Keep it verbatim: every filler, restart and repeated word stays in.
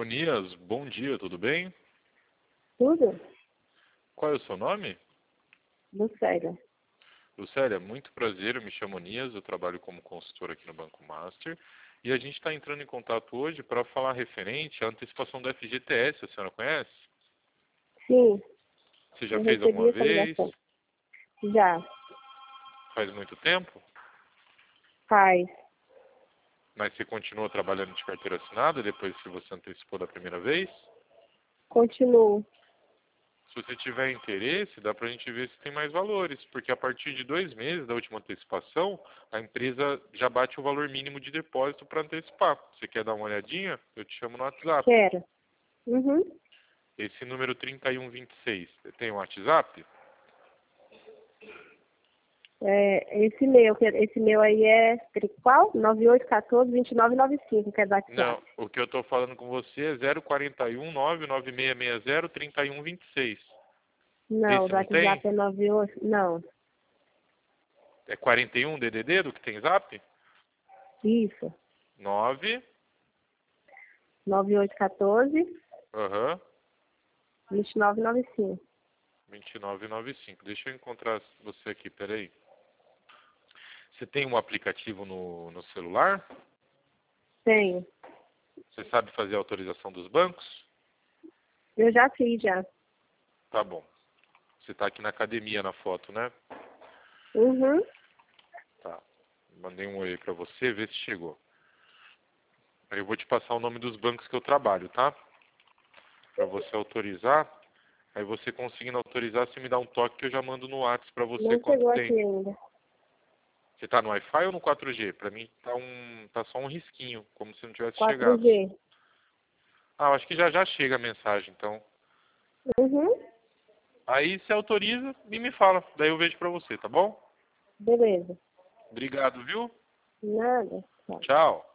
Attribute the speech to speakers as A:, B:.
A: Onias, bom dia, tudo bem?
B: Tudo?
A: Qual é o seu nome?
B: Lucélia.
A: Lucélia, muito prazer, eu me chamo Onias, eu trabalho como consultor aqui no Banco Master e a gente está entrando em contato hoje para falar referente à antecipação do F G T S, a senhora conhece?
B: Sim,
A: Você já
B: eu
A: fez
B: recebi
A: alguma
B: essa
A: vez?
B: ligação. Já,
A: Faz muito tempo?
B: faz.
A: Mas você continua trabalhando de carteira assinada depois que você antecipou da primeira vez?
B: Continuo.
A: Se você tiver interesse, dá para a gente ver se tem mais valores, porque a partir de dois meses da última antecipação, a empresa já bate o valor mínimo de depósito para antecipar. Você quer dar uma olhadinha? Eu te chamo no WhatsApp.
B: Quero. Uhum.
A: Esse número trinta e um vinte e seis, tem um WhatsApp?
B: É, esse meu, que- esse meu aí é qual? nove oito um quatro, dois nove nove cinco, que é do
A: Não,
B: WhatsApp.
A: o que eu estou falando com você é zero quatro um nove nove seis seis zero três um dois seis.
B: Não,
A: Esse
B: do
A: não tem?
B: WhatsApp é nove oito. Não,
A: É quarenta e um D D D do que tem Zap?
B: isso.
A: nove,
B: nove oito um quatro,
A: aham,
B: dois nove nove cinco.
A: vinte e nove noventa e cinco. Deixa eu encontrar você aqui, peraí. Você tem um aplicativo no, no celular?
B: Tenho.
A: Você sabe fazer a autorização dos bancos?
B: Eu já fiz, já.
A: Tá bom. Você está aqui na academia na foto, né?
B: Uhum.
A: Tá. Mandei um oi para você, vê se chegou. Aí eu vou te passar o nome dos bancos que eu trabalho, tá? Para você autorizar. Aí você conseguindo autorizar, você me dá um toque que eu já mando no WhatsApp para você
B: Não
A: quanto
B: chegou
A: tem.
B: aqui ainda.
A: Você tá no Wi-Fi ou no quatro G? Para mim tá um tá só um risquinho, como se não tivesse
B: quatro
A: chegado.
B: G.
A: Ah, eu acho que já já chega a mensagem, então.
B: Uhum.
A: Aí você autoriza e me fala, daí eu vejo para você, tá bom?
B: Beleza.
A: Obrigado, viu?
B: Nada. Tá.
A: Tchau.